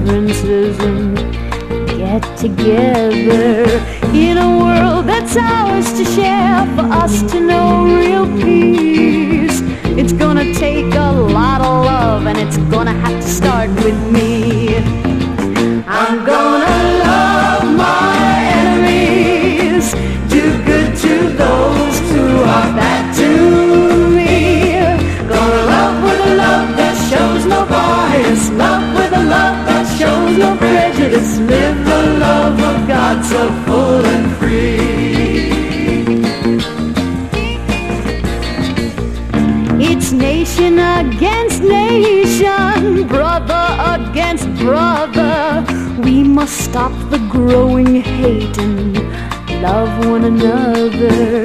differences and get together in a world that's ours to share, for us to know real peace. It's gonna take a lot of love, and it's gonna have to start with me. I'm gonna love my enemies, do good to those who are bad to me. Gonna love with a love that shows no bias, love with a love that shows no prejudice, live the love of God so full and free. It's nation against nation, brother against brother. We must stop the growing hate and love one another.